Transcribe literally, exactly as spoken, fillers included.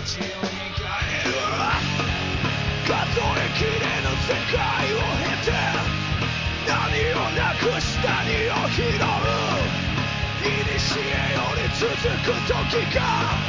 地を見返る数えきれぬ世界を経て何をなくし何を拾う古より続く時が